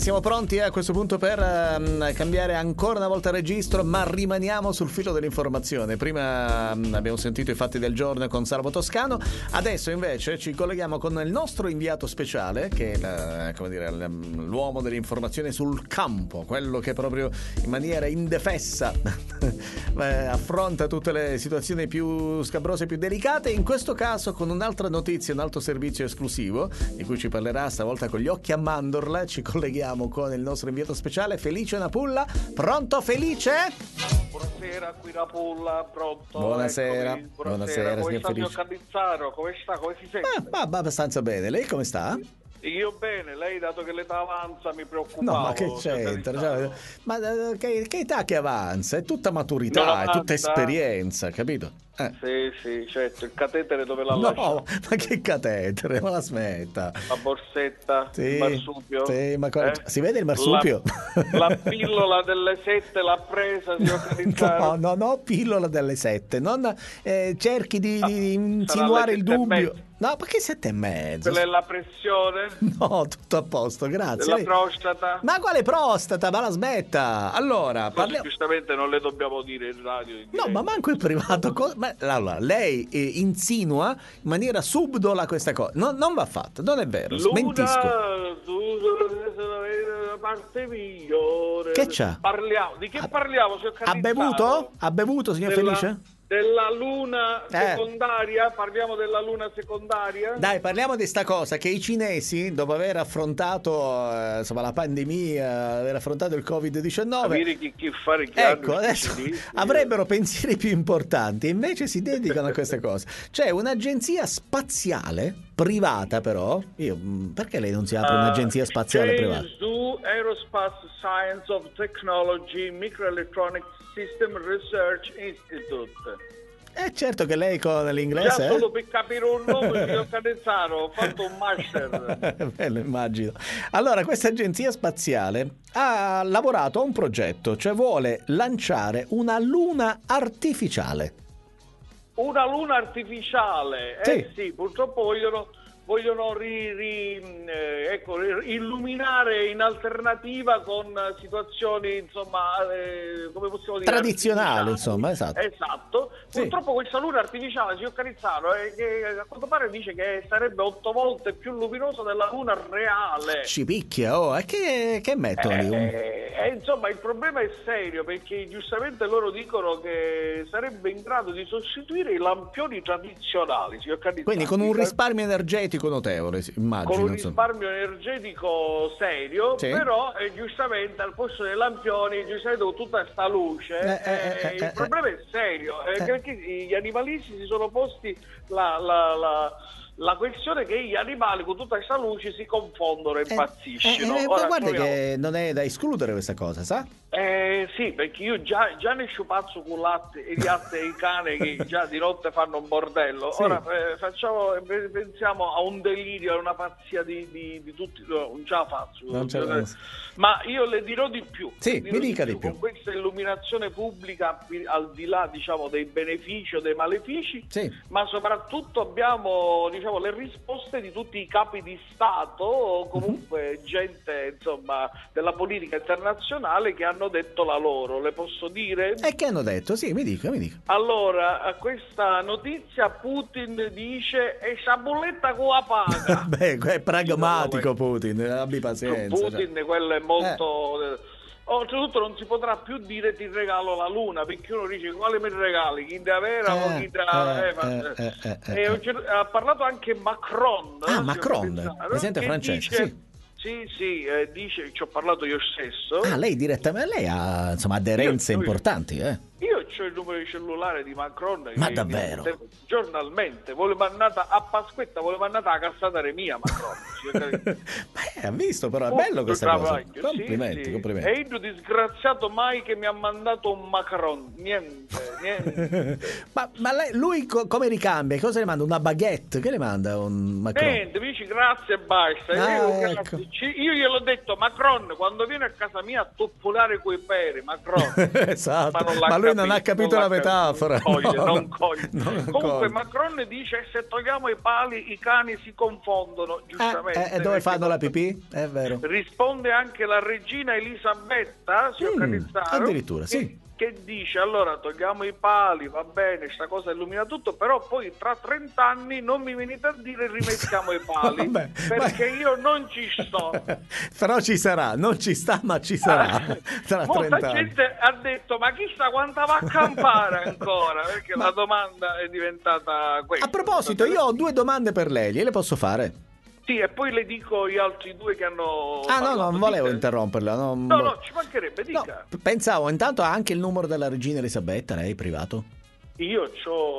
siamo pronti a questo punto per cambiare ancora una volta il registro, ma rimaniamo sul filo dell'informazione. Prima abbiamo sentito i fatti del giorno con Salvo Toscano, adesso invece ci colleghiamo con il nostro inviato speciale, che è l'uomo dell'informazione sul campo, quello che proprio in maniera indefessa affronta tutte le situazioni più scabrose e più delicate, in questo caso con un'altra notizia, un altro servizio esclusivo di cui ci parlerà stavolta con gli occhi a mandorla. Ci colleghiamo con il nostro inviato speciale Felice Napulla. Pronto Felice? Buonasera, qui Napulla, pronto? Buonasera. Eccomi. Buonasera come signor sta il mio Felice? Cannizzaro? Come sta? Come si sente? Ma abbastanza bene. Lei come sta? Io bene, lei dato che l'età avanza mi preoccupavo. No, ma che c'entra? Cioè, ma che età che avanza? È tutta maturità, 90. è tutta esperienza, capito? Sì, certo, il catetere dove l'ha No, lasciato? ma che catetere, ma la smetta. La borsetta, Sì, il marsupio? sì, ma si vede il marsupio? La pillola delle 7 l'ha presa, signor Cannizzaro? No, pillola delle 7. Non cerchi di insinuare il alle 7:30. dubbio. No, ma che 7:30? Quella è la pressione? No, tutto a posto, grazie. Della prostata? Ma quale prostata? Ma la smetta. Allora, parliamo. Giustamente non le dobbiamo dire in radio. In No, diretta. ma manco in privato. Allora, lei insinua in maniera subdola questa cosa. Non va fatto, non è vero. Smentisco. Tu sei la parte migliore. Che c'ha? Di che parliamo, signor Ha Cannizzaro? bevuto? Ha bevuto, signor Felice? Della luna secondaria? Parliamo della luna secondaria? Dai, parliamo di sta cosa, che i cinesi, dopo aver affrontato la pandemia, aver affrontato il Covid-19, Capire chi fare che ecco, hanno i adesso cinesi. avrebbero pensieri più importanti e invece si dedicano a queste cose. C'è un'agenzia spaziale privata, però perché lei non si apre un'agenzia spaziale privata? GESU, Aerospace Science of Technology Microelectronic System Research Institute. Certo che lei con Già l'inglese solo per capire un nome, signor Cannizzaro, ho fatto un master. Bello, immagino. Allora, questa agenzia spaziale ha lavorato a un progetto, cioè vuole lanciare una luna artificiale. Una luna artificiale, sì, purtroppo vogliono illuminare in alternativa con situazioni, insomma, come possiamo dire, Tradizionali, artificiali. insomma, esatto. Esatto. Sì. Purtroppo questa luna artificiale, signor Canizzaro, che a quanto pare dice che sarebbe 8 volte più luminosa della luna reale. Ci picchia, e che mettono lì? Insomma, il problema è serio, perché giustamente loro dicono che sarebbe in grado di sostituire i lampioni tradizionali, signor Canizzaro. Quindi con un risparmio energetico notevole, immagino. Con un insomma. risparmio energetico serio, Sì. però giustamente al posto dei lampioni, giustamente con tutta sta luce, il problema è serio, perché gli animalisti si sono posti la questione che gli animali con tutta questa luce si confondono e impazziscono. Ora, guarda che non è da escludere questa cosa, sa? Sì, perché io già ne sciupazzo con latte e gli altri e i cani che già di notte fanno un bordello. Sì. Ora pensiamo a un delirio, a una pazzia di tutti, non ce la faccio. Ma io le dirò di più. Sì, mi dica di più. Con questa illuminazione pubblica, al di là, diciamo, dei benefici o dei malefici, Sì. ma soprattutto abbiamo, diciamo, le risposte di tutti i capi di Stato o comunque gente, insomma, della politica internazionale che hanno detto la loro. Le posso dire? E che hanno detto? Sì, mi dica. Allora, a questa notizia Putin dice e sa bolletta con la paga. Beh, è pragmatico Putin, abbi pazienza. Putin, quello è molto... Oltretutto non si potrà più dire ti regalo la luna, perché uno dice quale mi regali, chi da vera o chi da... Ha parlato anche Macron. Macron, presidente francese, Sì, dice, ci ho parlato io stesso. Lei direttamente, lei ha insomma aderenze importanti, Io ho il numero di cellulare di Macron. Ma che davvero? Giornalmente a Pasquetta vuole mandata la cassata Macron. Ha visto però, è bello questa cosa. Sì. Complimenti. E io disgraziato mai che mi ha mandato un Macron. Niente. ma lui come ricambia? Cosa le manda? Una baguette? Che le manda un Macron? Niente, mi dici grazie e basta. Ecco. Io gliel'ho detto, Macron, quando viene a casa mia a toppolare coi peri, Macron. Esatto, ma lui non ha capito la metafora. Non coglie. Comunque coglie. Macron dice se togliamo i pali i cani si confondono, giustamente. E dove fanno la pipì? Sì, è vero. Risponde anche la regina Elisabetta, signor Canizzaro, addirittura, sì. Che dice: allora togliamo i pali, va bene, sta cosa illumina tutto, però poi tra 30 anni non mi venite a dire rimettiamo i pali. Vabbè, perché io non ci sto. Però ci sarà, non ci sta, ma ci sarà tra 30 Molta anni. gente ha detto: ma chissà quanta va a campare ancora, perché la domanda è diventata questa. A proposito, io ho 2 domande per lei, gliele posso fare? Sì, e poi le dico gli altri 2 che hanno no, non volevo interromperla. No, ci mancherebbe, dica. No, pensavo, intanto ha anche il numero della regina Elisabetta, lei, privato? Io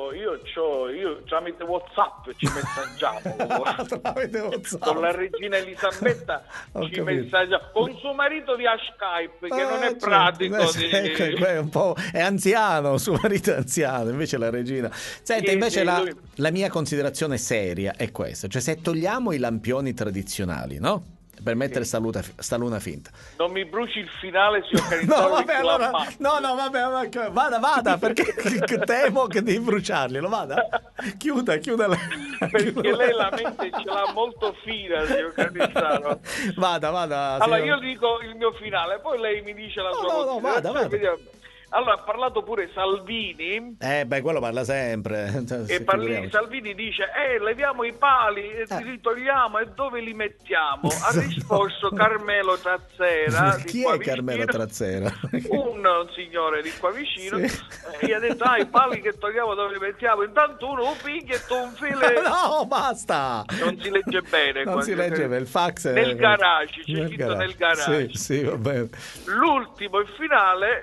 tramite WhatsApp ci messaggiamo. Tramite WhatsApp. Con la regina Elisabetta ci messaggiamo. Con suo marito via Skype, che non è pratico. È un po', è anziano, suo marito è anziano, invece la regina. Senta, invece la mia considerazione seria è questa, cioè se togliamo i lampioni tradizionali, no? Per mettere sta luna finta. Non mi bruci il finale, signor Canizzaro. No, vabbè, allora, vabbè, vada, perché temo che di bruciarglielo, vada. Chiuda. Perché lei la mente ce l'ha molto fina, signor Canizzaro. Vada. Allora, io dico il mio finale, poi lei mi dice la sua considerazione. Vada. Allora, ha parlato pure Salvini. Quello parla sempre. E Salvini dice: leviamo i pali e li togliamo, e dove li mettiamo? Ha risposto Carmelo Trazzera. Chi è Carmelo Trazzera? Un signore di qua vicino. Sì. Gli ha detto: i pali che togliamo dove li mettiamo? Intanto uno un picchio e tu un filo. No, basta. Non si legge bene. Non si legge bene, il fax nel garage, c'è scritto nel garage. Sì, va bene. L'ultimo, il finale,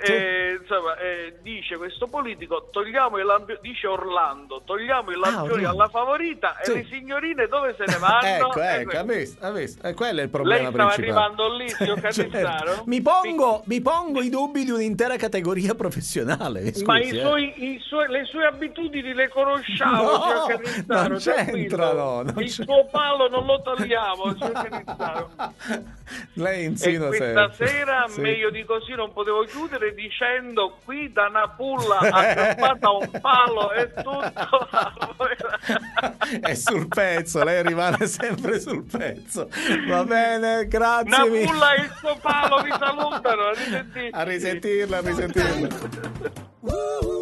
dice questo politico: togliamo i lampioni, dice Orlando, togliamo i lampioni alla Favorita, e le signorine dove se ne vanno? Ecco, ha visto. Quello è il problema principale. Lei stava arrivando lì, signor Canizzaro? Certo. Mi pongo i dubbi di un'intera categoria professionale. Scusi, ma le sue abitudini le conosciamo, signor Canizzaro. Non c'entrano. Il suo palo non lo togliamo, signor Canizzaro. Lei insinua questa sera, meglio di così, non potevo chiudere dicendo: qui da Napulla aggrappata a un palo è tutto. È sul pezzo, lei rimane sempre sul pezzo. Va bene, grazie. Napulla e il suo palo vi salutano. A risentirla. A risentirla.